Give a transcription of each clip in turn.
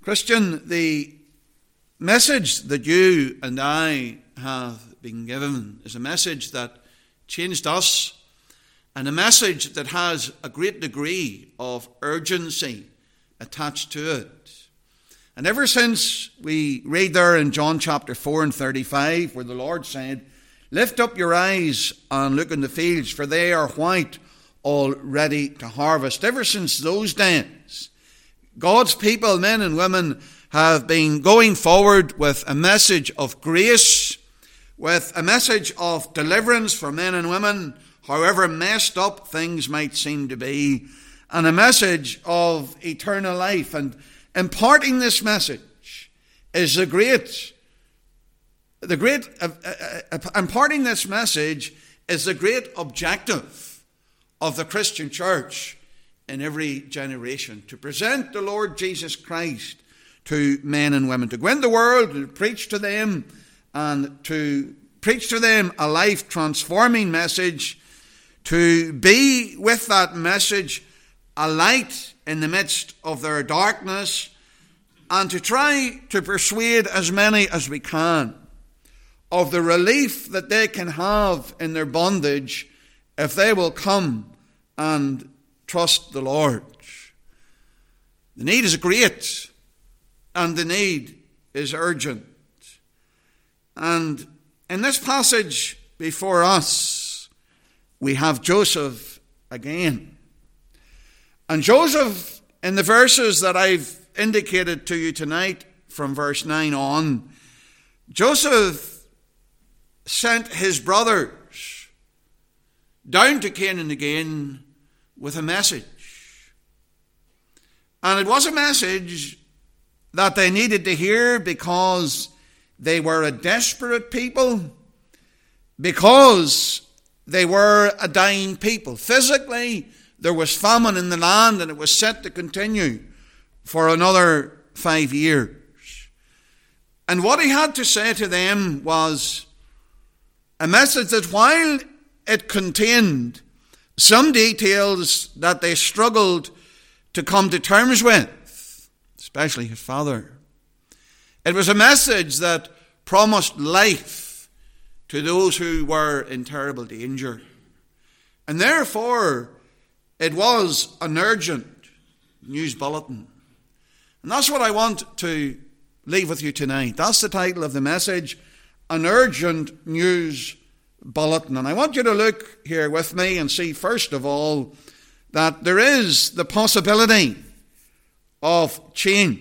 Christian, the message that you and I have been given is a message that changed us, and a message that has a great degree of urgency attached to it. And ever since we read there in John chapter 4 and 35, where the Lord said, "Lift up your eyes and look in the fields, for they are white, all ready to harvest." Ever since those days, God's people, men and women, have been going forward with a message of grace, with a message of deliverance for men and women, however messed up things might seem to be, and a message of eternal life. And imparting this message is imparting this message is the great objective of the Christian church in every generation, to present the Lord Jesus Christ to men and women, to go into the world and preach to them, and to preach to them a life-transforming message, to be with that message a light in the midst of their darkness, and to try to persuade as many as we can of the relief that they can have in their bondage if they will come and trust the Lord. The need is great, and the need is urgent. And in this passage before us, we have Joseph again. And Joseph, in the verses that I've indicated to you tonight, from verse 9 on, Joseph sent his brothers down to Canaan again with a message. And it was a message that they needed to hear because they were a desperate people, because they were a dying people. Physically, there was famine in the land, and it was set to continue for another 5 years. And what he had to say to them was a message that, while it contained some details that they struggled to come to terms with, especially his father, it was a message that promised life to those who were in terrible danger. And therefore, it was an urgent news bulletin. And that's what I want to leave with you tonight. That's the title of the message, An Urgent News Bulletin. And I want you to look here with me and see, first of all, that there is the possibility of change.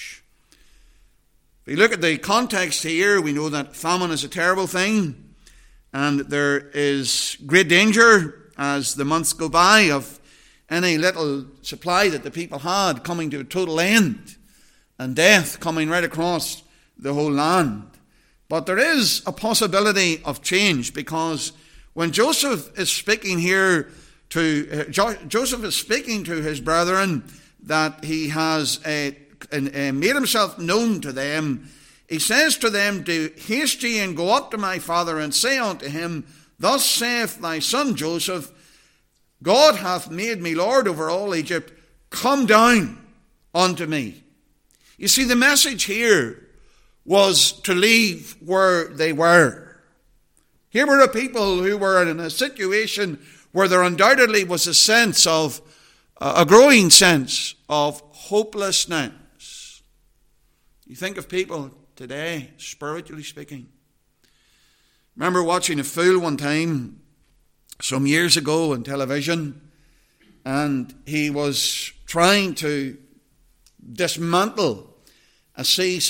If we look at the context here, we know that famine is a terrible thing, and there is great danger as the months go by of any little supply that the people had coming to a total end, and death coming right across the whole land. But there is a possibility of change, because when Joseph is speaking here Joseph is speaking to his brethren, that he has made himself known to them. He says to them, "Do haste ye and go up to my father, and say unto him, Thus saith thy son Joseph, God hath made me Lord over all Egypt. Come down unto me." You see, the message here was to leave where they were. Here were a people who were in a situation where there undoubtedly was a growing sense of hopelessness. You think of people today, spiritually speaking. Remember watching a fool one time, some years ago on television, and he was trying to dismantle a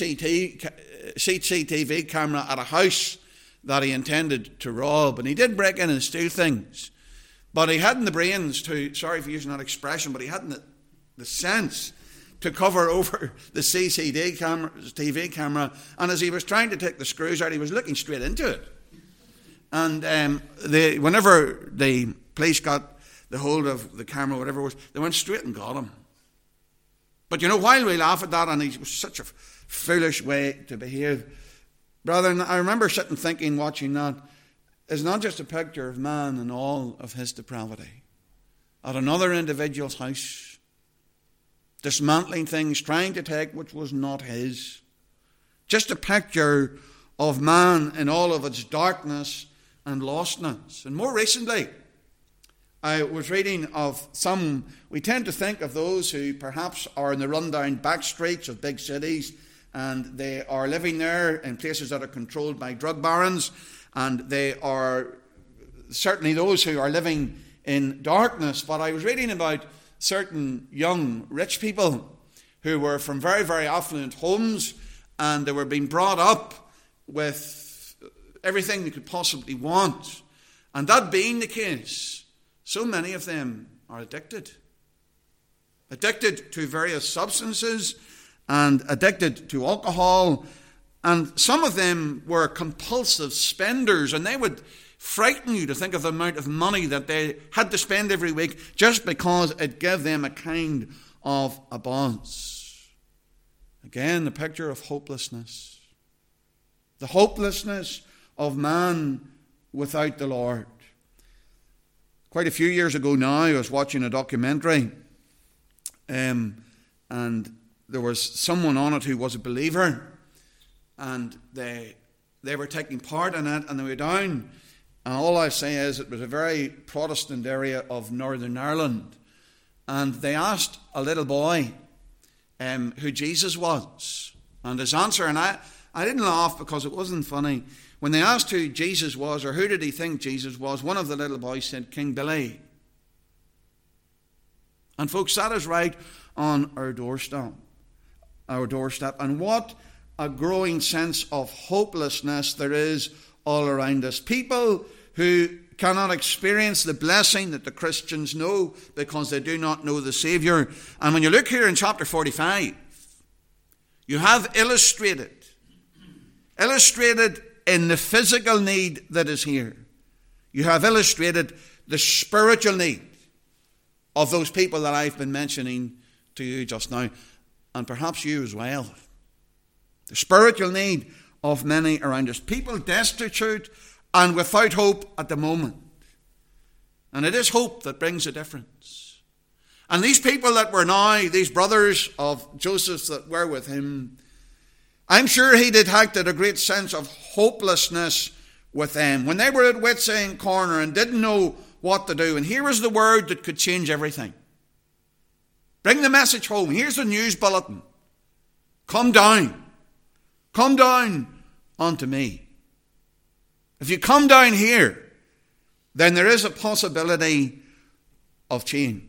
CCTV camera at a house that he intended to rob. And he did break in and steal things. But he hadn't the brains to, sorry for using that expression, but he hadn't the sense to cover over the CCTV camera. And as he was trying to take the screws out, he was looking straight into it. And whenever the police got the hold of the camera, whatever it was, they went straight and got him. But you know, while we laugh at that, and it was such a foolish way to behave, brethren, I remember sitting thinking, watching that, is not just a picture of man and all of his depravity at another individual's house. dismantling things, trying to take which was not his. Just a picture of man in all of its darkness and lostness. And more recently, I was reading of some, we tend to think of those who perhaps are in the rundown back streets of big cities, and they are living there in places that are controlled by drug barons, and they are certainly those who are living in darkness. But I was reading about certain young rich people who were from very, very affluent homes, and they were being brought up with everything they could possibly want. And that being the case, so many of them are addicted to various substances and addicted to alcohol. And some of them were compulsive spenders, and they would frighten you to think of the amount of money that they had to spend every week just because it gave them a kind of a buzz. Again, the picture of hopelessness. The hopelessness of man without the Lord. Quite a few years ago now, I was watching a documentary, and there was someone on it who was a believer, and they were taking part in it, and they were down, and all I say is it was a very Protestant area of Northern Ireland, and they asked a little boy who Jesus was, and his answer, and I didn't laugh because it wasn't funny. When they asked who Jesus was, or who did he think Jesus was, one of the little boys said, King Billy. And folks, that is right on our doorstep. And what a growing sense of hopelessness there is all around us. People who cannot experience the blessing that the Christians know because they do not know the Saviour. And when you look here in chapter 45, you have illustrated in the physical need that is here. You have illustrated the spiritual need of those people that I've been mentioning to you just now, and perhaps you as well. The spiritual need of many around us. People destitute and without hope at the moment. And it is hope that brings a difference. And these people that were now, these brothers of Joseph that were with him, I'm sure he detected a great sense of hopelessness with them when they were at wits' end corner and didn't know what to do. And here was the word that could change everything. Bring the message home. Here's the news bulletin. Come down. Come down unto me. If you come down here, then there is a possibility of change.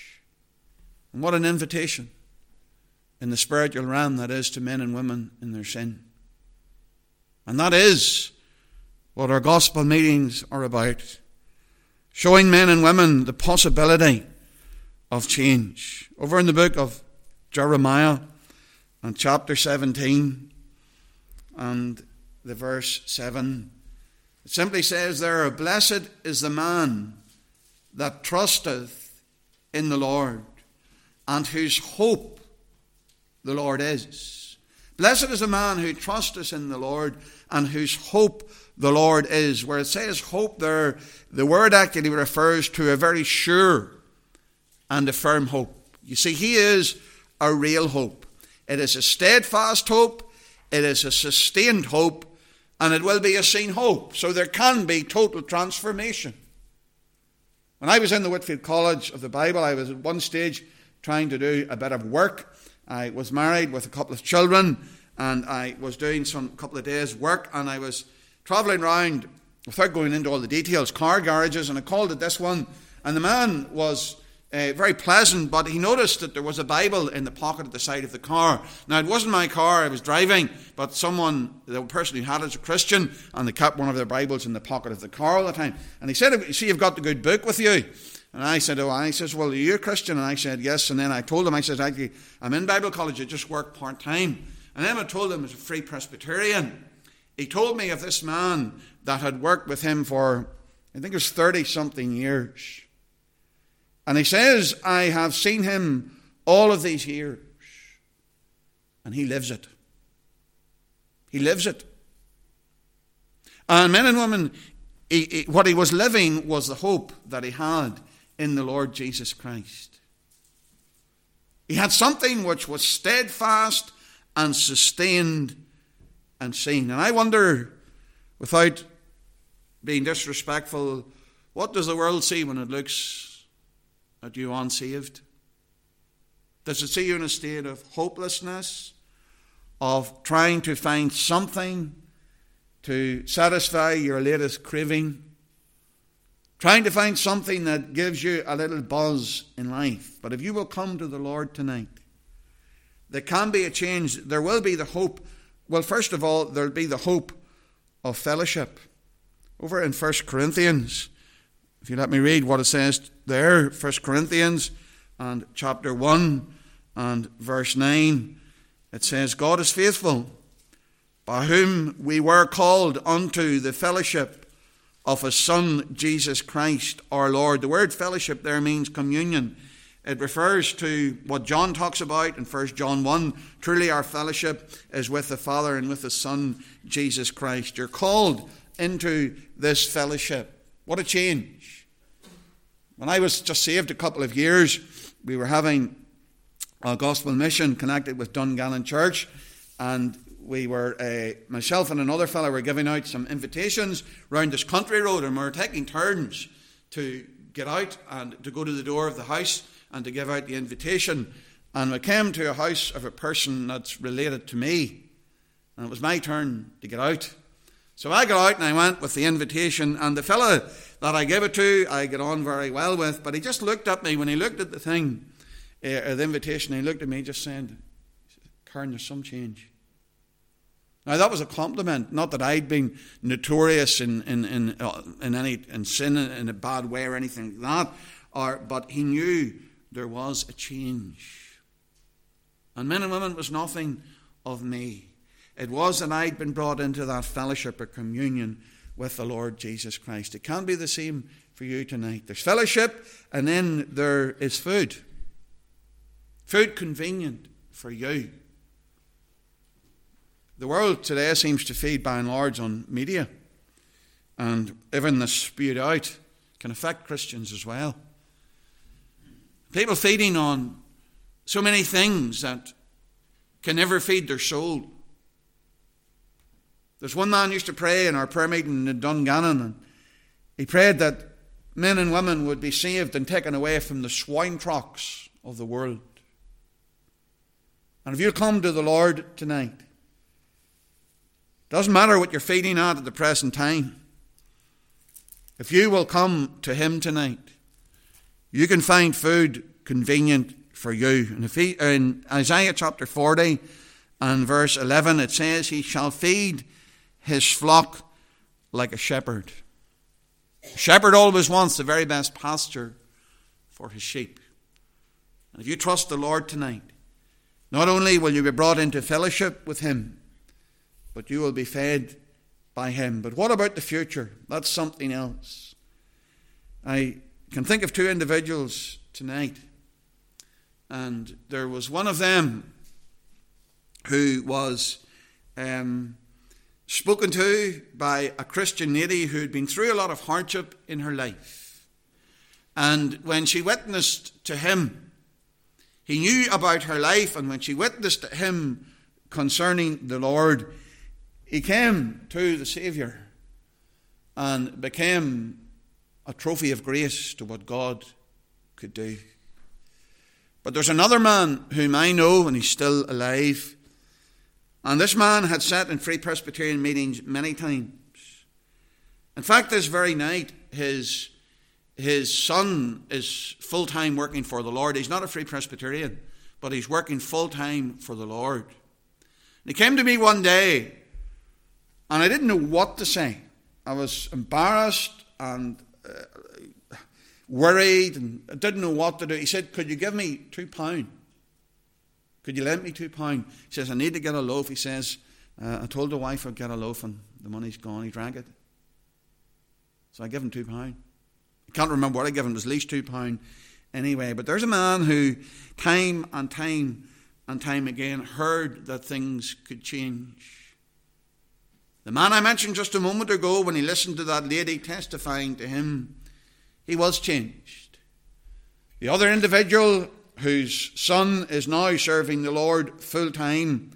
And what an invitation in the spiritual realm that is to men and women in their sin. And that is what our gospel meetings are about. Showing men and women the possibility of change. Over in the book of Jeremiah and chapter 17 and the verse 7, it simply says there, Blessed is the man that trusteth in the Lord, and whose hope the Lord is. Blessed is the man who trusteth in the Lord, and whose hope the Lord is. Where it says hope there, the word actually refers to a very sure and a firm hope. You see, he is a real hope. It is a steadfast hope, it is a sustained hope, and it will be a seen hope. So there can be total transformation. When I was in the Whitfield College of the Bible, I was at one stage trying to do a bit of work. I was married with a couple of children, and I was doing a couple of days' work, and I was travelling around, without going into all the details, car garages, and I called at this one, and the man was very pleasant, but he noticed that there was a Bible in the pocket at the side of the car. Now, it wasn't my car, I was driving, but the person who had it was a Christian, and they kept one of their Bibles in the pocket of the car all the time. And he said, you see, you've got the good book with you. And I said, and he says, well, are you a Christian? And I said, yes. And then I told him, I said, actually, I'm in Bible college, I just work part-time. And then I told him I was a Free Presbyterian. He told me of this man that had worked with him for, I think it was 30-something years. And he says, I have seen him all of these years. And he lives it. He lives it. And men and women, what he was living was the hope that he had in the Lord Jesus Christ. He had something which was steadfast and sustained and seen. And I wonder, without being disrespectful, what does the world see when it looks at you unsaved? Does it see you in a state of hopelessness, of trying to find something to satisfy your latest craving, trying to find something that gives you a little buzz in life? But if you will come to the Lord tonight, there can be a change. There will be the hope. Well, first of all, there will be the hope of fellowship. Over in 1 Corinthians, if you let me read what it says there, 1 Corinthians and chapter 1 and verse 9, it says, God is faithful, by whom we were called unto the fellowship of His Son, Jesus Christ, our Lord. The word fellowship there means communion. It refers to what John talks about in 1 John 1. Truly our fellowship is with the Father and with His Son, Jesus Christ. You're called into this fellowship. What a change. When I was just saved a couple of years, we were having a gospel mission connected with Dungannon Church, and we were, myself and another fellow were giving out some invitations round this country road, and we were taking turns to get out and to go to the door of the house and to give out the invitation. And we came to a house of a person that's related to me, and it was my turn to get out. So I got out and I went with the invitation, and the fellow that I gave it to, I get on very well with, but he just looked at me when he looked at the thing, the invitation. He looked at me just saying, Karen, there's some change. Now that was a compliment, not that I'd been notorious in sin in a bad way or anything like that, but he knew there was a change. And men and women, was nothing of me. It was that I'd been brought into that fellowship or communion with the Lord Jesus Christ. It can be the same for you tonight. There's fellowship, and then there is food. Food convenient for you. The world today seems to feed by and large on media, and everything that's spewed out can affect Christians as well. People feeding on so many things that can never feed their soul. There's one man used to pray in our prayer meeting in Dungannon, and he prayed that men and women would be saved and taken away from the swine troughs of the world. And if you come to the Lord tonight, doesn't matter what you're feeding at the present time, if you will come to Him tonight, you can find food convenient for you. And in Isaiah chapter 40 and verse 11, it says, He shall feed His flock like a shepherd. A shepherd always wants the very best pasture for his sheep. And if you trust the Lord tonight, not only will you be brought into fellowship with Him, but you will be fed by Him. But what about the future? That's something else. I can think of two individuals tonight, and there was one of them who was spoken to by a Christian lady who had been through a lot of hardship in her life. And when she witnessed to him, he knew about her life, and when she witnessed to him concerning the Lord, he came to the Saviour and became a trophy of grace to what God could do. But there's another man whom I know, and he's still alive. And this man had sat in Free Presbyterian meetings many times. In fact, this very night, his son is full-time working for the Lord. He's not a Free Presbyterian, but he's working full-time for the Lord. And he came to me one day, and I didn't know what to say. I was embarrassed and worried, and I didn't know what to do. He said, could you give me £2? Could you lend me £2? He says, I need to get a loaf. He says, I told the wife I'd get a loaf, and the money's gone. He drank it. So I give him £2. I can't remember what I gave him. It was at least £2 anyway. But there's a man who time and time and time again heard that things could change. The man I mentioned just a moment ago, when he listened to that lady testifying to him, he was changed. The other individual whose son is now serving the Lord full time,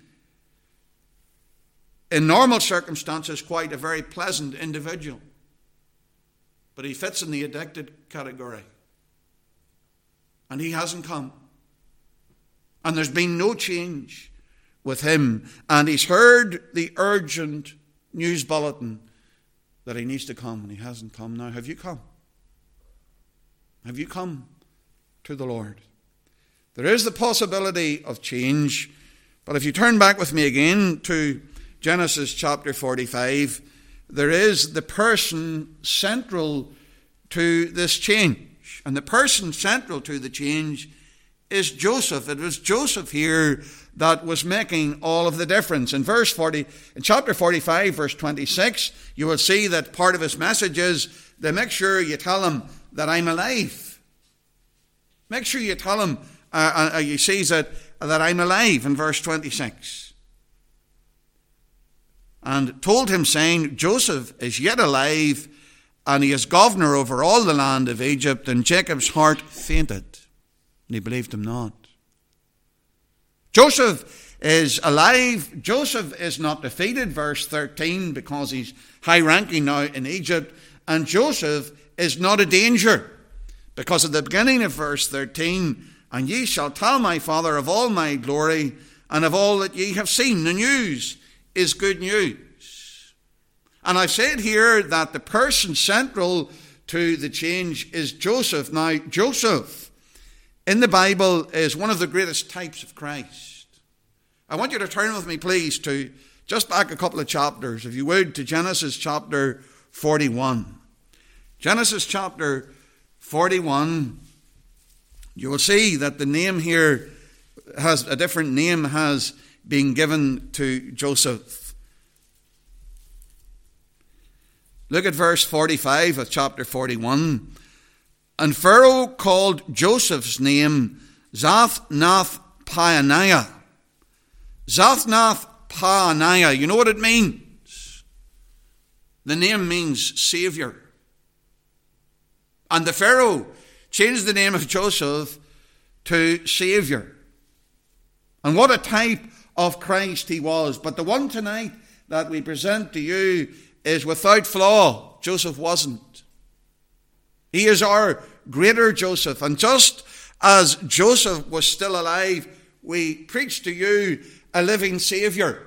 in normal circumstances quite a very pleasant individual. But he fits in the addicted category. And he hasn't come. And there's been no change with him. And he's heard the urgent news bulletin that he needs to come, and he hasn't come. Now, have you come? Have you come to the Lord? There is the possibility of change, but if you turn back with me again to Genesis chapter 45, there is the person central to this change. And the person central to the change is Joseph. It was Joseph here that was making all of the difference. In chapter 45, verse 26, you will see that part of his message is to make sure you tell him that I'm alive. Make sure you tell him, you see that I'm alive in verse 26. And told him, saying, Joseph is yet alive, and he is governor over all the land of Egypt. And Jacob's heart fainted, and he believed him not. Joseph is alive. Joseph is not defeated, verse 13, because he's high-ranking now in Egypt. And Joseph is not a danger, because at the beginning of verse 13, and ye shall tell my father of all my glory, and of all that ye have seen. The news is good news. And I've said here that the person central to the change is Joseph. Now, Joseph in the Bible is one of the greatest types of Christ. I want you to turn with me, please, to just back a couple of chapters, if you would, to Genesis chapter 41. Genesis chapter 41, you will see that the name here has a different name has been given to Joseph. Look at verse 45 of chapter 41. And Pharaoh called Joseph's name Zaphnath-Paaneah. Zaphnath-Paaneah. You know what it means? The name means Savior. And the Pharaoh changed the name of Joseph to Savior. And what a type of Christ he was. But the one tonight that we present to you is without flaw. Joseph wasn't. He is our greater Joseph. And just as Joseph was still alive, we preach to you a living Saviour.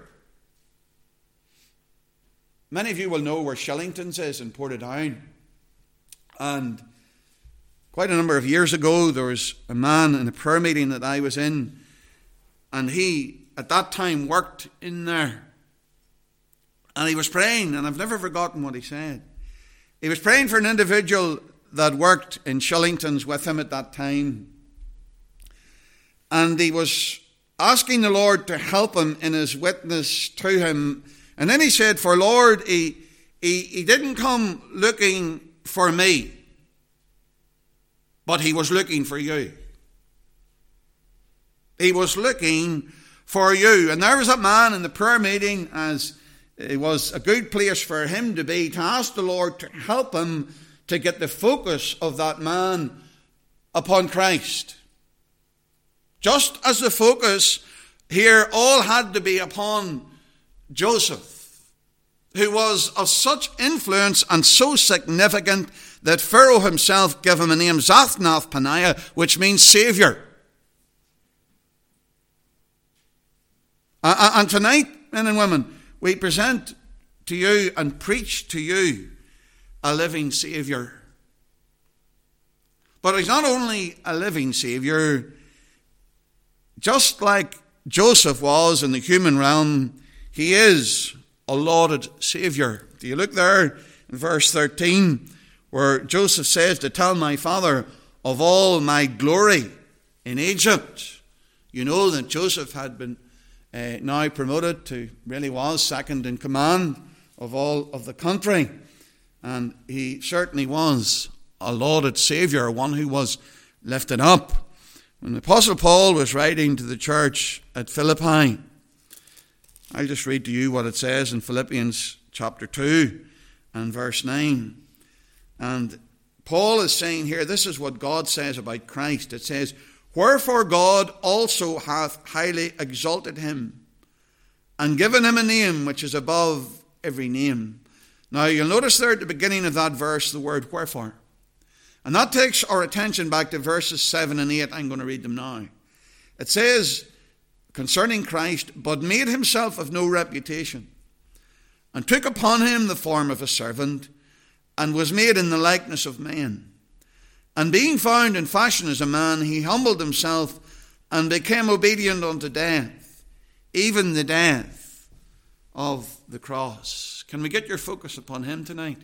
Many of you will know where Shillingtons is in Portadown. And quite a number of years ago, there was a man in a prayer meeting that I was in, and he, at that time, worked in there. And he was praying, and I've never forgotten what he said. He was praying for an individual that worked in Shillingtons with him at that time. And he was asking the Lord to help him in his witness to him. And then he said, for Lord, he didn't come looking for me, but he was looking for you. He was looking for you. And there was a man in the prayer meeting, as it was a good place for him to be, to ask the Lord to help him to get the focus of that man upon Christ. Just as the focus here all had to be upon Joseph, who was of such influence and so significant that Pharaoh himself gave him a name, Zaphnath-Paaneah, which means Saviour. And tonight, men and women, we present to you and preach to you a living Saviour. But he's not only a living Saviour, just like Joseph was in the human realm, he is a lauded Saviour. Do you look there in verse 13, where Joseph says to tell my father of all my glory in Egypt? You know that Joseph had been now promoted to, really was second in command of all of the country. And he certainly was a lauded Saviour, one who was lifted up. When the Apostle Paul was writing to the church at Philippi, I'll just read to you what it says in Philippians chapter 2 and verse 9. And Paul is saying here, this is what God says about Christ. It says, Wherefore God also hath highly exalted him, and given him a name which is above every name. Now you'll notice there at the beginning of that verse the word wherefore. And that takes our attention back to verses 7 and 8. I'm going to read them now. It says concerning Christ, but made himself of no reputation, and took upon him the form of a servant, and was made in the likeness of men. And being found in fashion as a man, he humbled himself, and became obedient unto death, even the death of the cross. Can we get your focus upon him tonight?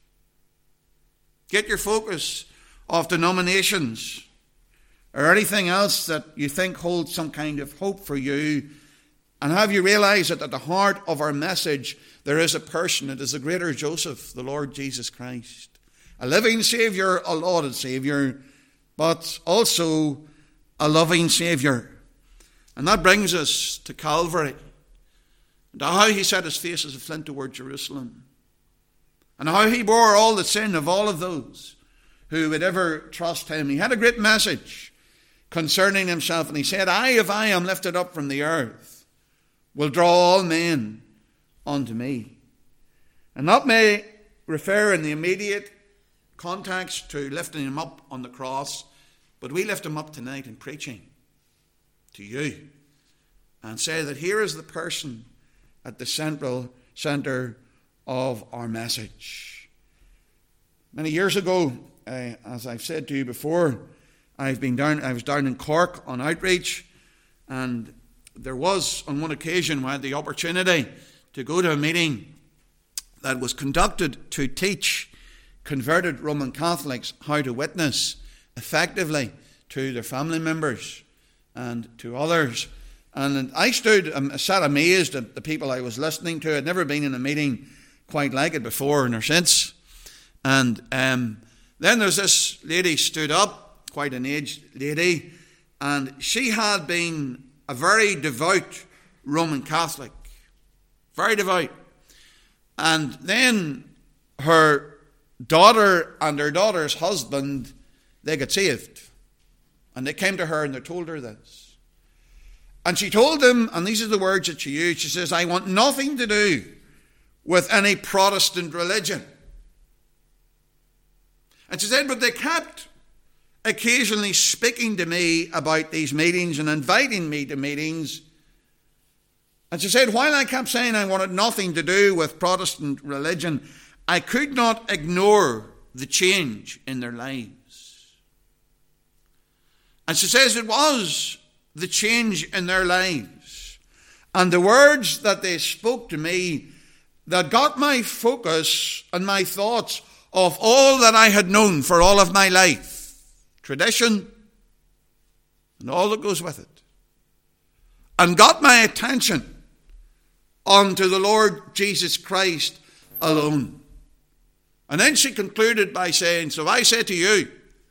Get your focus off denominations or anything else that you think holds some kind of hope for you. And have you realized that at the heart of our message there is a person? It is the greater Joseph, the Lord Jesus Christ. A living Saviour, a lauded Saviour, but also a loving Saviour. And that brings us to Calvary, and how he set his face as a flint toward Jerusalem, and how he bore all the sin of all of those who would ever trust him. He had a great message concerning himself, and he said, if I am lifted up from the earth, will draw all men unto me. And that may refer in the immediate context to lifting him up on the cross, but we lift him up tonight in preaching to you and say that here is the person at the centre of our message. Many years ago, as I've said to you before, I was down in Cork on outreach, and there was on one occasion I had the opportunity to go to a meeting that was conducted to teach converted Roman Catholics how to witness effectively to their family members and to others. And I sat amazed at the people I was listening to. I'd never been in a meeting quite like it before nor since. And then there's this lady stood up, quite an aged lady, and she had been a very devout Roman Catholic. Very devout. And then her daughter and her daughter's husband, they got saved. And they came to her and they told her this. And she told them, and these are the words that she used, she says, I want nothing to do with any Protestant religion. And she said, but they kept occasionally speaking to me about these meetings and inviting me to meetings. And she said, while I kept saying I wanted nothing to do with Protestant religion, I could not ignore the change in their lives. And she says it was the change in their lives and the words that they spoke to me that got my focus and my thoughts off all that I had known for all of my life, tradition and all that goes with it, and got my attention onto the Lord Jesus Christ alone. And then she concluded by saying, so I say to you,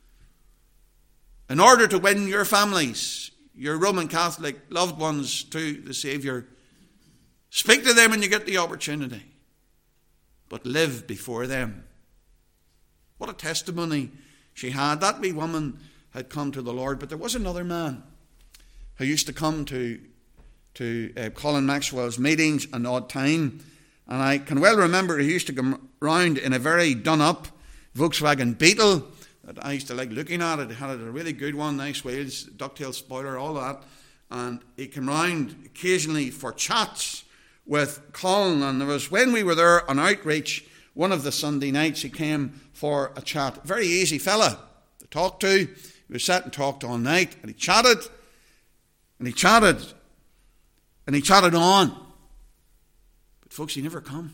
in order to win your families, your Roman Catholic loved ones to the Saviour, speak to them when you get the opportunity, but live before them. What a testimony she had. That wee woman had come to the Lord, but there was another man who used to come to Colin Maxwell's meetings an odd time. And I can well remember he used to come round in a very done-up Volkswagen Beetle that I used to like looking at. It had a really good one, nice wheels, ducktail spoiler, all that. And he came round occasionally for chats with Colin. And there was, when we were there on outreach, one of the Sunday nights, he came for a chat. Very easy fella to talk to. We sat and talked all night, and he chatted, and he chatted, and he chatted on. But folks, he never come.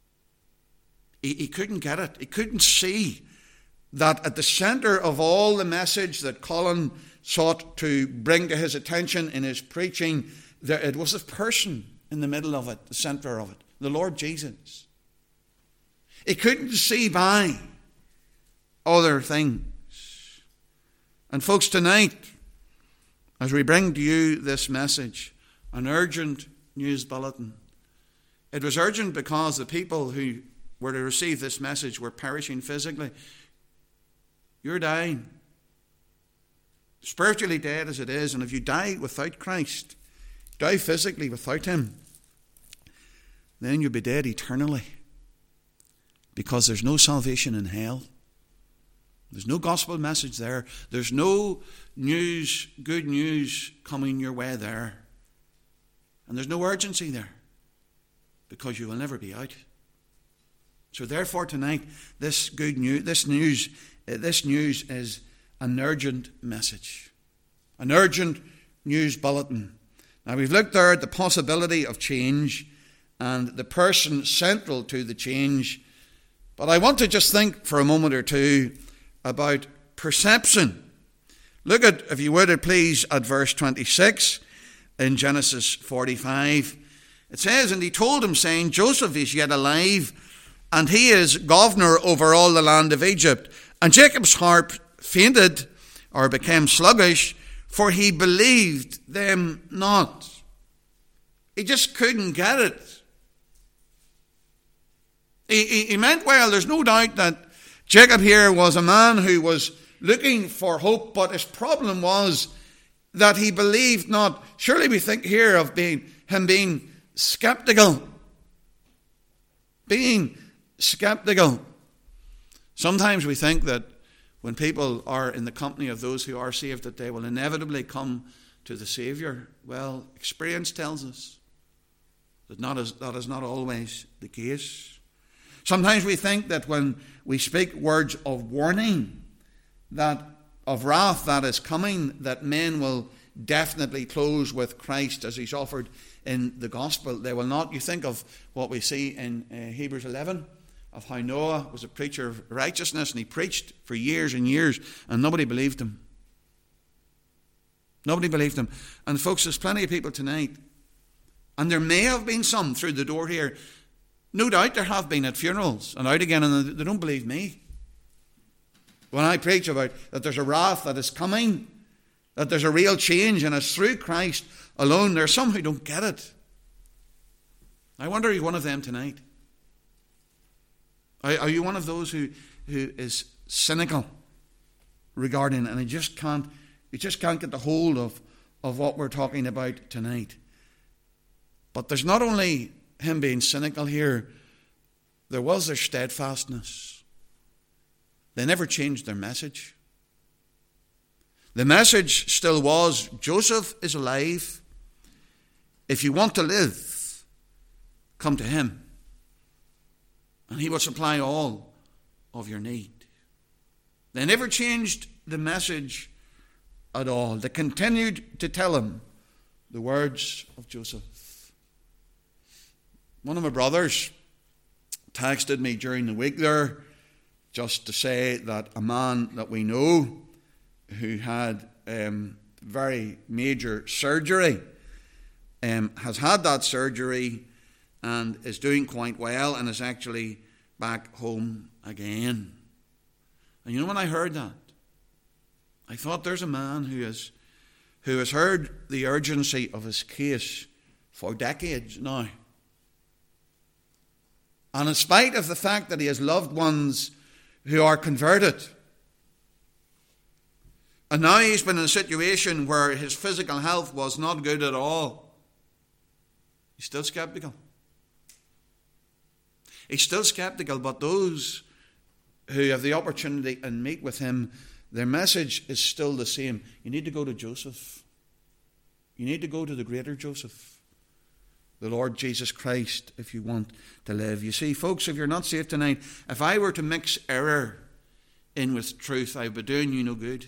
He couldn't get it. He couldn't see that at the centre of all the message that Colin sought to bring to his attention in his preaching, it was a person in the middle of it, the centre of it, the Lord Jesus. He couldn't see by other things. And folks, tonight, as we bring to you this message, an urgent news bulletin, it was urgent because the people who were to receive this message were perishing physically. You're dying. spiritually dead as it is, and if you die without Christ, die physically without him, then you'll be dead eternally, because there's no salvation in hell. There's no gospel message there. There's no news, good news coming your way there. And there's no urgency there, because you will never be out. So therefore tonight, this news is an urgent message. An urgent news bulletin. Now we've looked there at the possibility of change and the person central to the change. But I want to just think for a moment or two about perception. Look at, if you would please, at verse 26 in Genesis 45. It says, "And he told him, saying, Joseph is yet alive, and he is governor over all the land of Egypt. And Jacob's heart fainted," or became sluggish, "for he believed them not." He just couldn't get it. He meant well. There's no doubt that Jacob here was a man who was looking for hope, but his problem was that he believed not. Surely we think here of him being skeptical. Being skeptical. Sometimes we think that when people are in the company of those who are saved, that they will inevitably come to the Saviour. Well, experience tells us that that is not always the case. Sometimes we think that when we speak words of warning, that of wrath that is coming, that men will definitely close with Christ as he's offered in the gospel. They will not. You think of what we see in Hebrews 11, of how Noah was a preacher of righteousness, and he preached for years and years, and nobody believed him. Nobody believed him. And folks, there's plenty of people tonight, and there may have been some through the door here. No doubt there have been at funerals and out again, and they don't believe me. When I preach about that there's a wrath that is coming, that there's a real change, and it's through Christ alone, there are some who don't get it. I wonder, are you one of them tonight? Are you one of those who is cynical regarding it, and you just can't get the hold of what we're talking about tonight? But there's not only him being cynical here, there was their steadfastness. They never changed their message. The message still was, Joseph is alive. If you want to live, come to him, and he will supply all of your need. They never changed the message at all. They continued to tell him the words of Joseph. One of my brothers texted me during the week there just to say that a man that we know who had very major surgery has had that surgery and is doing quite well and is actually back home again. And you know, when I heard that, I thought, there's a man who has heard the urgency of his case for decades now. And in spite of the fact that he has loved ones who are converted, and now he's been in a situation where his physical health was not good at all, he's still skeptical. He's still skeptical, but those who have the opportunity and meet with him, their message is still the same. You need to go to Joseph. You need to go to the greater Joseph, the Lord Jesus Christ, if you want to live. You see, folks, if you're not saved tonight, if I were to mix error in with truth, I would be doing you no good.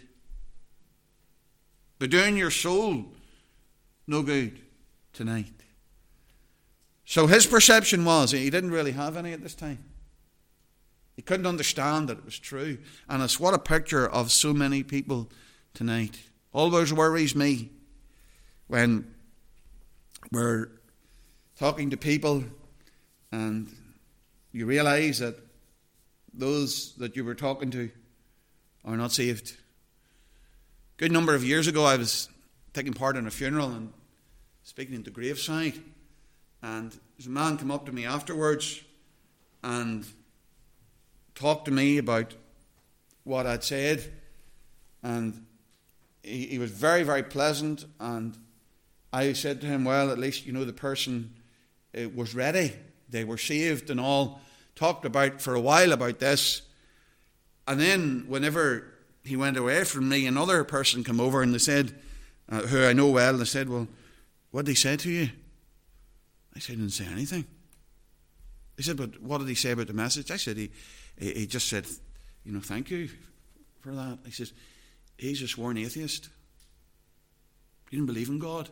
Be doing your soul no good tonight. So his perception was he didn't really have any at this time. He couldn't understand that it was true. And it's what a picture of so many people tonight. Always worries me when we're talking to people and you realize that those that you were talking to are not saved. A good number of years ago, I was taking part in a funeral and speaking at the graveside, and there's a man come up to me afterwards and talked to me about what I'd said, and he was very, very pleasant, and I said to him, well, at least the person was ready. They were saved and all. Talked about for a while about this. And then whenever he went away from me, another person came over and they said, who I know well, they said, well, what did he say to you? I said, he didn't say anything. They said, but what did he say about the message? I said, he just said, thank you for that. He says, he's a sworn atheist. He didn't believe in God.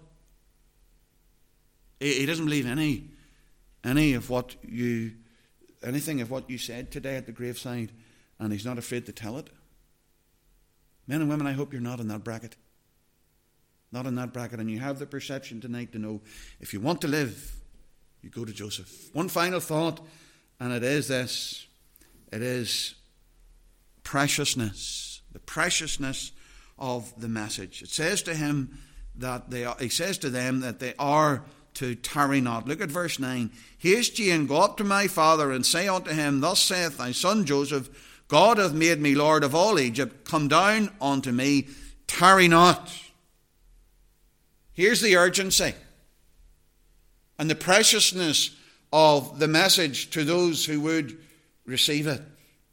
He doesn't believe anything of what you said today at the graveside, and he's not afraid to tell it. Men and women, I hope you're not in that bracket. Not in that bracket, and you have the perception tonight to know if you want to live, you go to Joseph. One final thought, and it is this. It is preciousness. The preciousness of the message. It says to him that he says to them that they are to tarry not. Look at verse 9. Haste ye and go up to my father and say unto him, thus saith thy son Joseph, God hath made me Lord of all Egypt. Come down unto me, tarry not. Here's the urgency and the preciousness of the message to those who would receive it.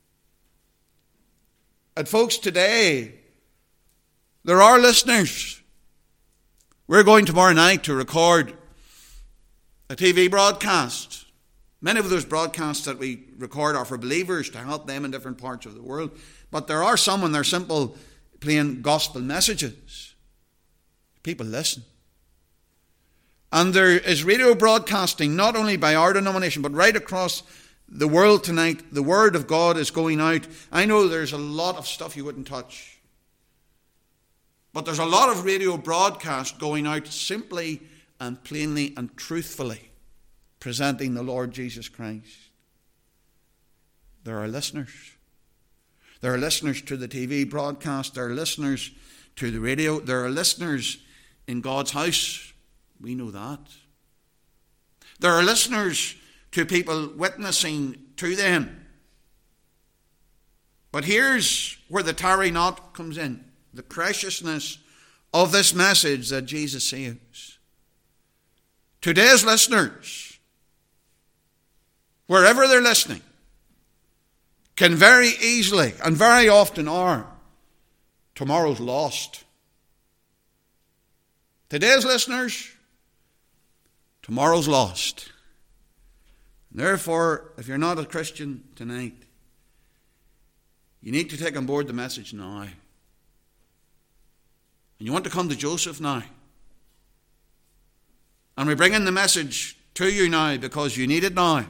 And folks, today, there are listeners. We're going tomorrow night to record a TV broadcast. Many of those broadcasts that we record are for believers to help them in different parts of the world. But there are some, and they're simple, plain gospel messages. People listen. And there is radio broadcasting, not only by our denomination, but right across the world tonight. The Word of God is going out. I know there's a lot of stuff you wouldn't touch. But there's a lot of radio broadcast going out simply and plainly and truthfully presenting the Lord Jesus Christ. There are listeners. There are listeners to the TV broadcast. There are listeners to the radio. There are listeners in God's house. We know that. There are listeners to people witnessing to them. But here's where the tarry not comes in. The preciousness of this message that Jesus saves. Today's listeners, wherever they're listening, can very easily and very often are tomorrow's lost. Today's listeners, tomorrow's lost. Therefore, if you're not a Christian tonight, you need to take on board the message now. And you want to come to Joseph now. And we bring in the message to you now because you need it now.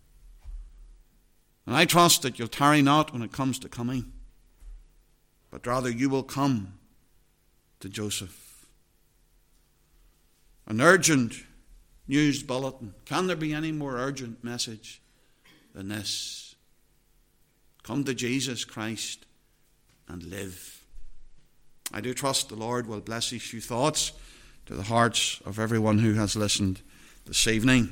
And I trust that you'll tarry not when it comes to coming, but rather you will come to Joseph. An urgent news bulletin. Can there be any more urgent message than this? Come to Jesus Christ and live. I do trust the Lord will bless these few thoughts to the hearts of everyone who has listened this evening.